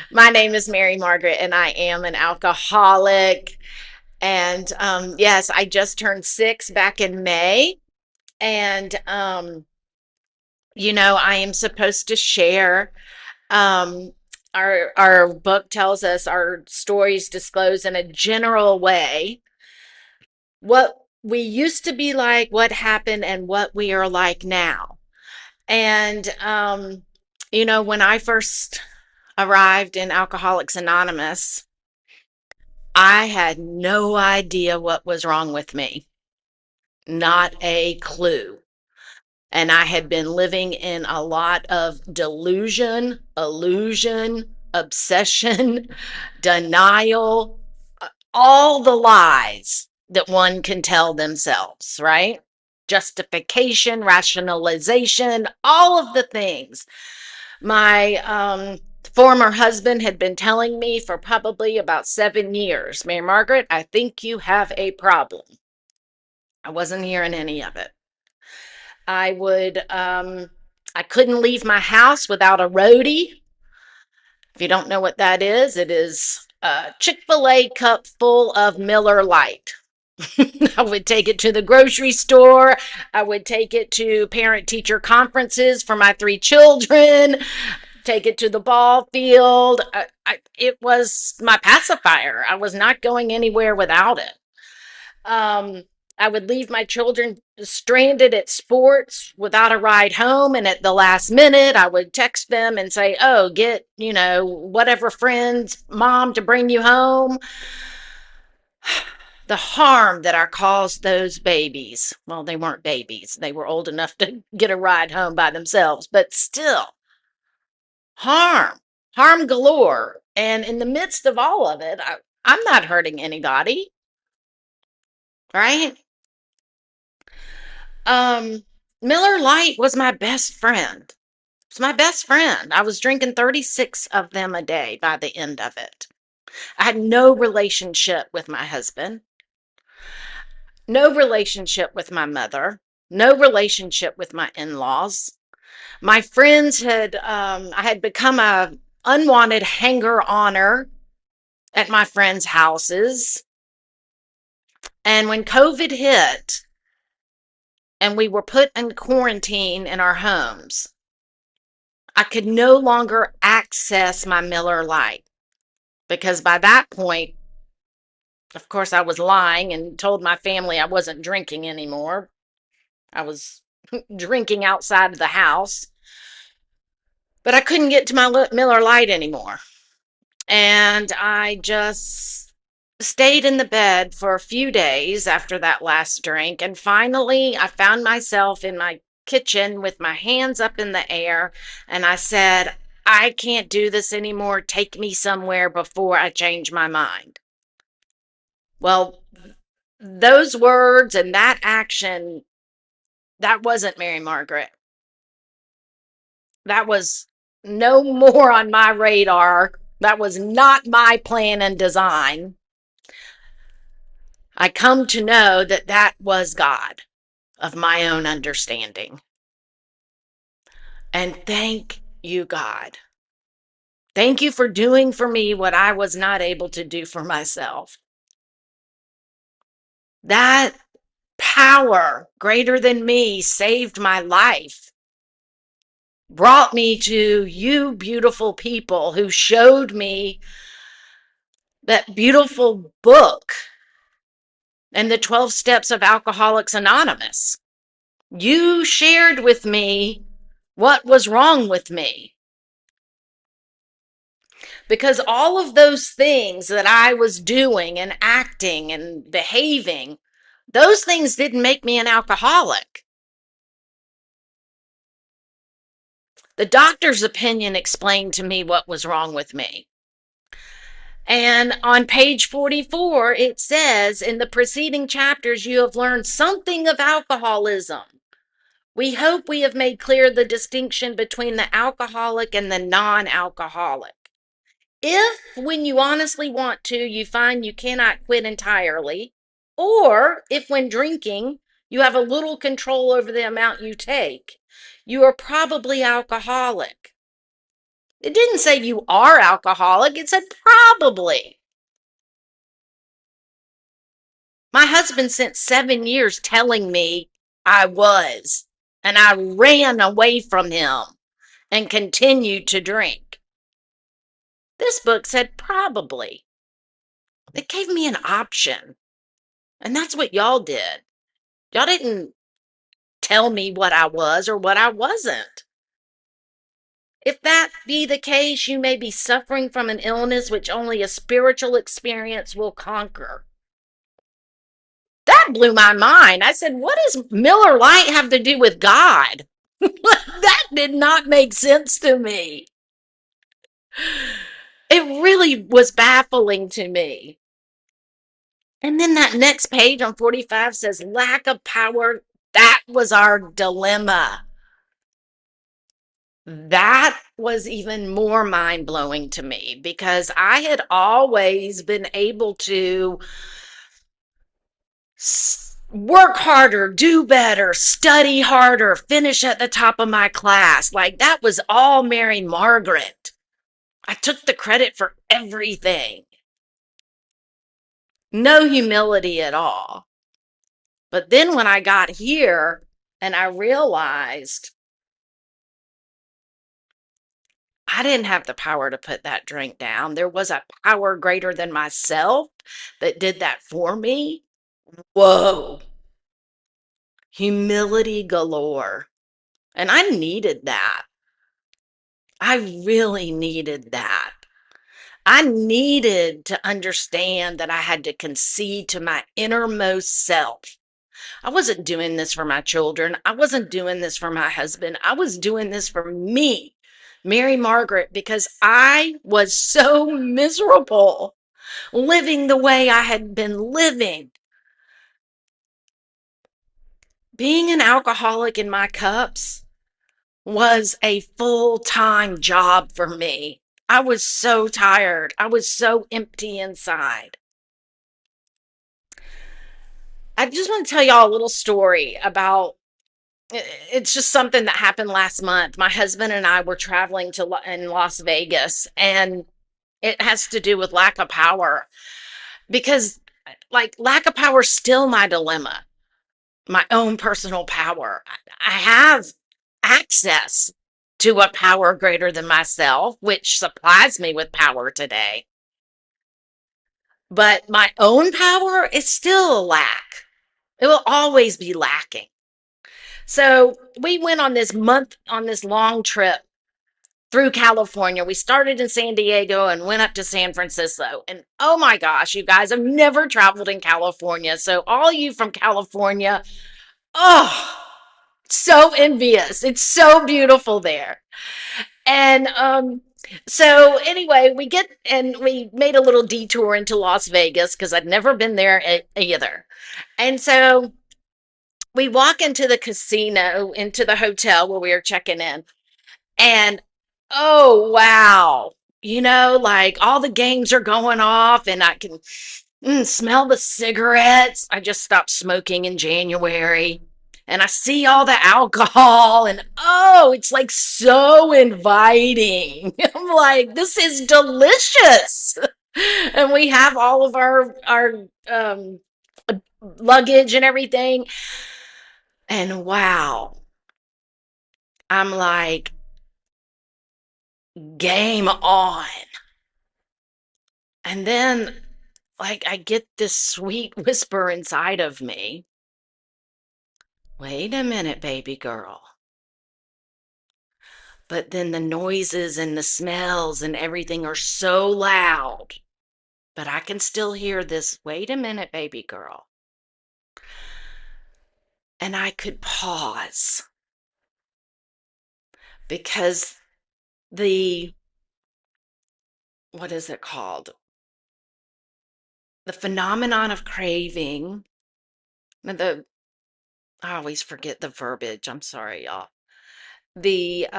My name is Mary Margaret, and I am an alcoholic. And yes, I just turned 6 back in May. And, I am supposed to share. Um, our book tells us our stories disclose in a general way what we used to be like, what happened, and what we are like now. And, when I first arrived in Alcoholics Anonymous, I had no idea what was wrong with me. Not a clue. And I had been living in a lot of delusion, illusion, obsession, denial, all the lies that one can tell themselves, right? Justification, rationalization, all of the things. My former husband had been telling me for probably about 7 years, Mary Margaret, I think you have a problem. I wasn't hearing any of it. I couldn't leave my house without a roadie. If you don't know what that is, it is a Chick-fil-A cup full of Miller Lite. I would take it to the grocery store. I would take it to parent teacher conferences for my 3 children, take it to the ball field. It was my pacifier. I was not going anywhere without it. Um, I would leave my children stranded at sports without a ride home. And at the last minute, I would text them and say, oh, get, whatever friend's mom to bring you home. The harm that I caused those babies. Well, they weren't babies, they were old enough to get a ride home by themselves, but still, harm, harm galore. And in the midst of all of it, I'm not hurting anybody, right? Um, Miller Lite was my best friend. It's my best friend. I was drinking 36 of them a day by the end of it. I had no relationship with my husband, no relationship with my mother, no relationship with my in-laws. My friends I had become a unwanted hanger-oner at my friends' houses. And when COVID hit and we were put in quarantine in our homes, I could no longer access my Miller Lite because by that point, of course, I was lying and told my family I wasn't drinking anymore. I was drinking outside of the house, but I couldn't get to my Miller Lite anymore. And I just stayed in the bed for a few days after that last drink. And finally, I found myself in my kitchen with my hands up in the air. And I said, I can't do this anymore. Take me somewhere before I change my mind. Well, those words and that action, that wasn't Mary Margaret. That was no more on my radar. That was not my plan and design. I come to know that that was God of my own understanding. And thank you, God. Thank you for doing for me what I was not able to do for myself. That power greater than me saved my life, brought me to you, beautiful people, who showed me that beautiful book and the 12 steps of Alcoholics Anonymous. You shared with me what was wrong with me. Because all of those things that I was doing and acting and behaving, those things didn't make me an alcoholic. The doctor's opinion explained to me what was wrong with me. And on page 44, it says, in the preceding chapters, you have learned something of alcoholism. We hope we have made clear the distinction between the alcoholic and the non-alcoholic. If, when you honestly want to, you find you cannot quit entirely, or if when drinking, you have a little control over the amount you take, you are probably alcoholic. It didn't say you are alcoholic, it said probably. My husband spent 7 years telling me I was, and I ran away from him and continued to drink. This book said probably. It gave me an option. And that's what y'all did. Y'all didn't tell me what I was or what I wasn't. If that be the case, you may be suffering from an illness which only a spiritual experience will conquer. That blew my mind. I said, what does Miller Lite have to do with God? That did not make sense to me. It really was baffling to me. And then that next page on 45 says, lack of power. That was our dilemma. That was even more mind blowing to me because I had always been able to work harder, do better, study harder, finish at the top of my class. Like that was all Mary Margaret. I took the credit for everything. No humility at all. But then when I got here and I realized I didn't have the power to put that drink down, there was a power greater than myself that did that for me. Whoa, humility galore. And I needed that. I really needed that. I needed to understand that I had to concede to my innermost self. I wasn't doing this for my children. I wasn't doing this for my husband. I was doing this for me, Mary Margaret, because I was so miserable living the way I had been living. Being an alcoholic in my cups was a full-time job for me. I was so tired. I was so empty inside. I just want to tell y'all a little story about it's just something that happened last month. My husband and I were traveling to in Las Vegas, and it has to do with lack of power because like lack of power is still my dilemma, my own personal power. I have access to a power greater than myself, which supplies me with power today. But my own power is still a lack. It will always be lacking. So we went on this long trip through California. We started in San Diego and went up to San Francisco. And oh my gosh, you guys, I've never traveled in California. So all you from California, oh, so envious. It's so beautiful there. And so anyway, we made a little detour into Las Vegas because I'd never been there either. And so we walk into the casino, into the hotel where we were checking in, and oh wow. Like all the games are going off and I can smell the cigarettes. I just stopped smoking in January. And I see all the alcohol, and oh, it's like so inviting. I'm like, this is delicious. And we have all of our luggage and everything. And wow, I'm like, game on. And then, like, I get this sweet whisper inside of me. Wait a minute, baby girl. But then the noises and the smells and everything are so loud. But I can still hear this. Wait a minute, baby girl. And I could pause because the, what is it called? The phenomenon of craving, I always forget the verbiage. I'm sorry, y'all. The,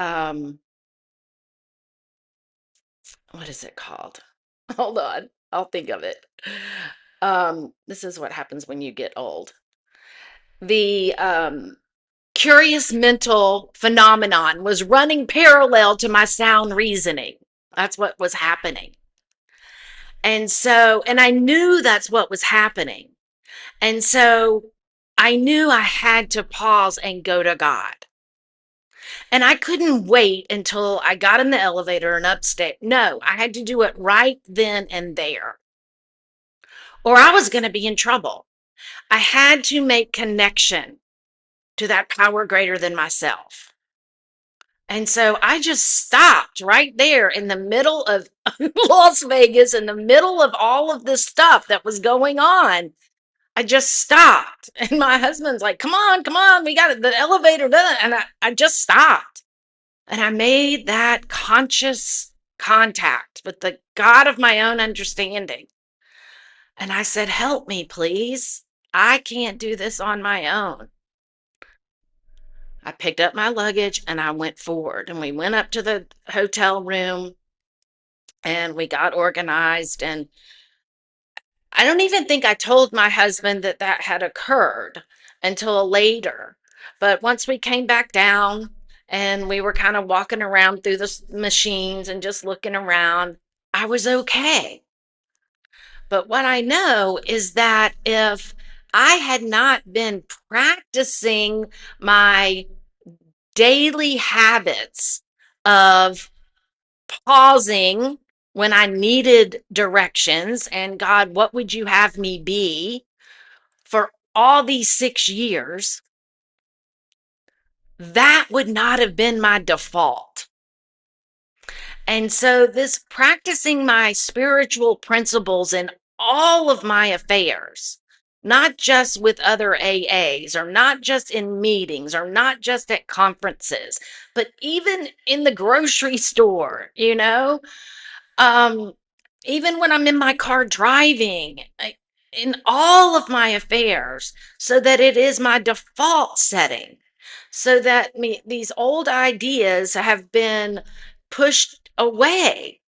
what is it called? Hold on. I'll think of it. This is what happens when you get old. The curious mental phenomenon was running parallel to my sound reasoning. That's what was happening. And I knew that's what was happening. And so I knew I had to pause and go to God. And I couldn't wait until I got in the elevator and upstairs. No, I had to do it right then and there, or I was going to be in trouble. I had to make connection to that power greater than myself. And so I just stopped right there in the middle of Las Vegas, in the middle of all of this stuff that was going on. I just stopped. And my husband's like, come on, we got it, the elevator done. And I just stopped. And I made that conscious contact with the God of my own understanding. And I said, help me, please. I can't do this on my own. I picked up my luggage and I went forward. And we went up to the hotel room and we got organized. And I don't even think I told my husband that that had occurred until later. But once we came back down and we were kind of walking around through the machines and just looking around, I was okay. But what I know is that if I had not been practicing my daily habits of pausing when I needed directions and God, what would you have me be for all these 6 years, that would not have been my default. And so, this practicing my spiritual principles in all of my affairs, not just with other AAs or not just in meetings or not just at conferences, but even in the grocery store, um, even when I'm in my car driving, in all of my affairs, so that it is my default setting, so that these old ideas have been pushed away.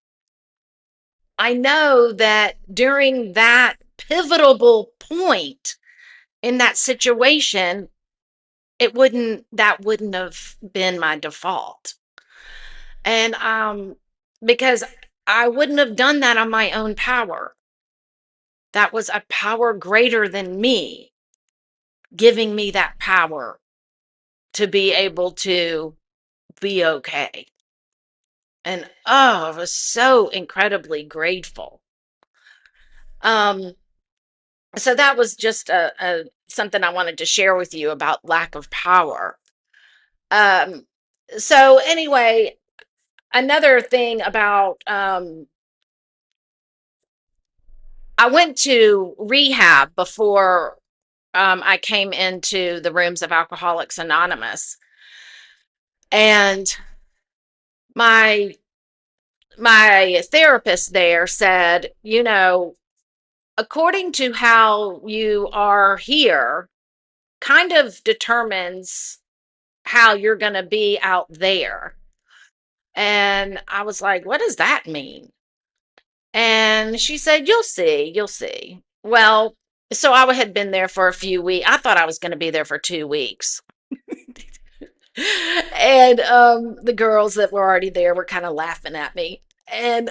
I know that during that pivotal point in that situation, that wouldn't have been my default. And because I wouldn't have done that on my own power. That was a power greater than me, giving me that power to be able to be okay. And oh, I was so incredibly grateful. Um, so that was just a something I wanted to share with you about lack of power. Um, so anyway, another thing about I went to rehab before I came into the rooms of Alcoholics Anonymous, and my my therapist there said, according to how you are here, kind of determines how you're going to be out there. And I was like, what does that mean? And she said, you'll see, you'll see. Well, so I had been there for a few weeks. I thought I was going to be there for 2 weeks. And the girls that were already there were kind of laughing at me. And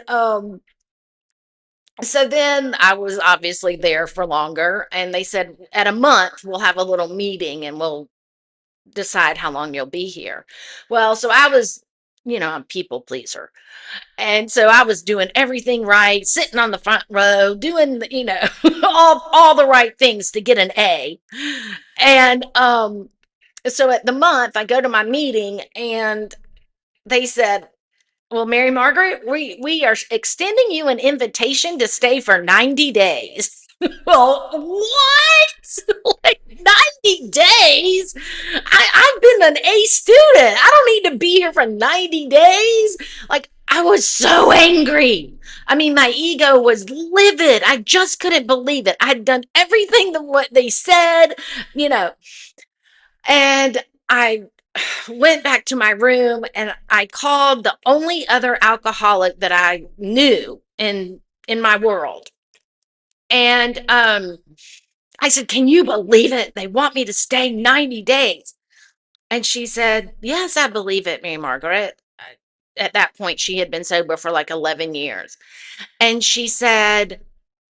so then I was obviously there for longer. And they said, at a month, we'll have a little meeting and we'll decide how long you'll be here. Well, so I was, I'm a people pleaser. And so I was doing everything right, sitting on the front row, doing, all the right things to get an A. And so at the month, I go to my meeting and they said, well, Mary Margaret, we are extending you an invitation to stay for 90 days. Well, what? Like 90 days? I've been an A student. I don't need to be here for 90 days. Like, I was so angry. I mean, my ego was livid. I just couldn't believe it. I'd done everything what they said, you know, and I went back to my room and I called the only other alcoholic that I knew in my world. And I said, can you believe it? They want me to stay 90 days. And she said, "Yes, I believe it, Mary Margaret." At that point, she had been sober for like 11 years. And she said,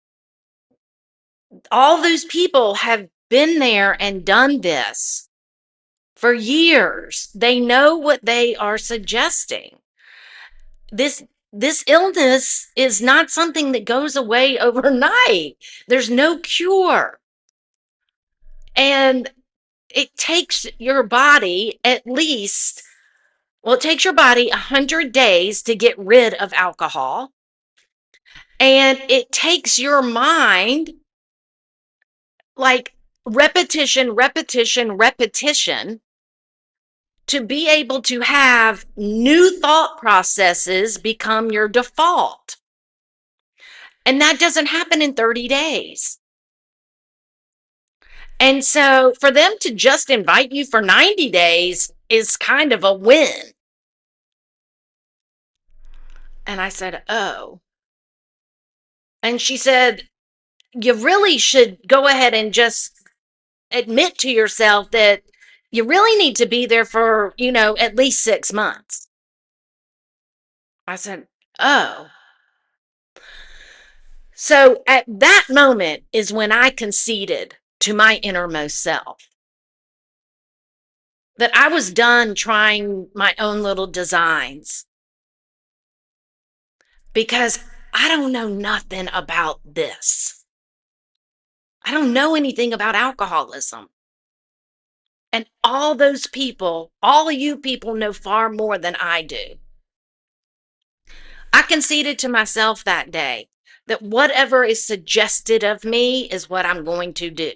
all those people have been there and done this for years. They know what they are suggesting. This this illness is not something that goes away overnight. There's no cure. And it takes your body at least, well, it takes your body 100 days to get rid of alcohol. And it takes your mind like repetition, repetition, repetition to be able to have new thought processes become your default. And that doesn't happen in 30 days. And so for them to just invite you for 90 days is kind of a win. And I said, "Oh." And she said, "You really should go ahead and just admit to yourself that you really need to be there for, at least 6 months." I said, "Oh." So at that moment is when I conceded to my innermost self that I was done trying my own little designs because I don't know nothing about this. I don't know anything about alcoholism. And all those people, all of you people know far more than I do. I conceded to myself that day that whatever is suggested of me is what I'm going to do.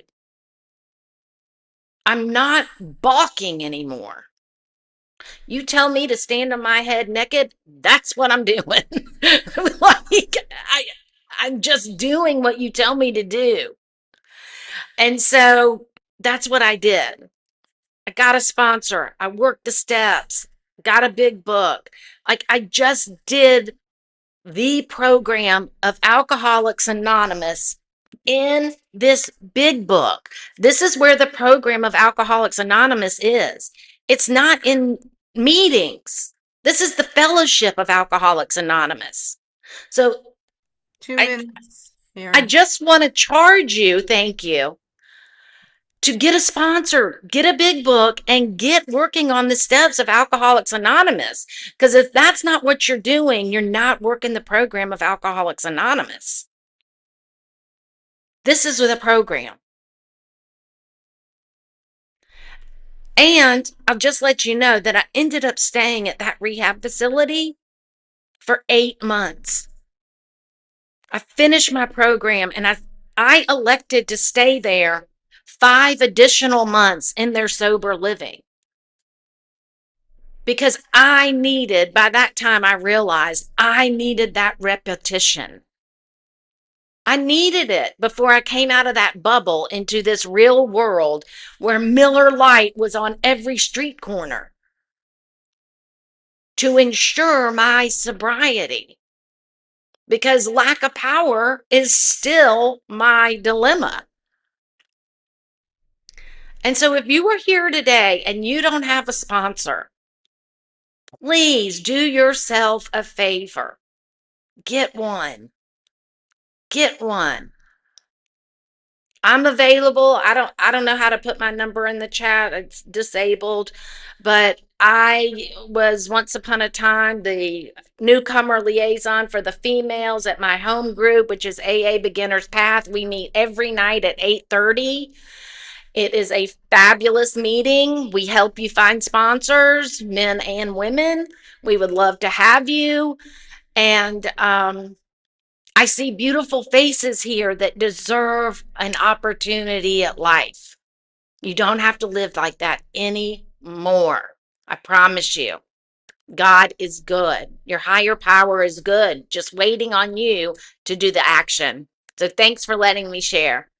I'm not balking anymore. You tell me to stand on my head naked, that's what I'm doing. like I'm just doing what you tell me to do. And so that's what I did. I got a sponsor. I worked the steps, got a big book. Like I just did the program of Alcoholics Anonymous in this big book. This is where the program of Alcoholics Anonymous is. It's not in meetings. This is the fellowship of Alcoholics Anonymous. So Two I, minutes I here. just want to charge you, thank you, to get a sponsor, get a big book, and get working on the steps of Alcoholics Anonymous. Because if that's not what you're doing, you're not working the program of Alcoholics Anonymous. This is the program. And I'll just let you know that I ended up staying at that rehab facility for 8 months. I finished my program and I elected to stay there 5 additional months in their sober living because by that time, I realized I needed that repetition. I needed it before I came out of that bubble into this real world where Miller Lite was on every street corner to ensure my sobriety because lack of power is still my dilemma. And so if you are here today and you don't have a sponsor, please do yourself a favor. Get one. Get one. I'm available. I don't know how to put my number in the chat. It's disabled, but I was once upon a time the newcomer liaison for the females at my home group, which is AA Beginner's Path. We meet every night at 8:30. It is a fabulous meeting. We help you find sponsors, men and women. We would love to have you. And I see beautiful faces here that deserve an opportunity at life. You don't have to live like that anymore. I promise you. God is good. Your higher power is good, just waiting on you to do the action. So thanks for letting me share.